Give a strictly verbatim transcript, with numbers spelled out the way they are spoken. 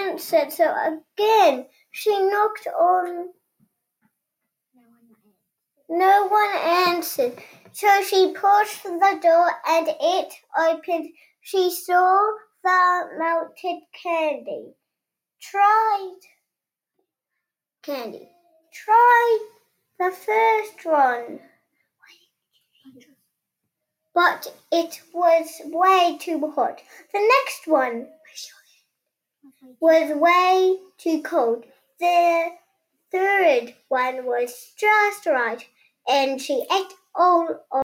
answered. So again, she knocked on. No one answered. So she pushed the door and it opened. She saw the melted candy. Tried candy. Try the first one. But it was way too hot. The next one was way too cold. The third one was just right, and she ate all of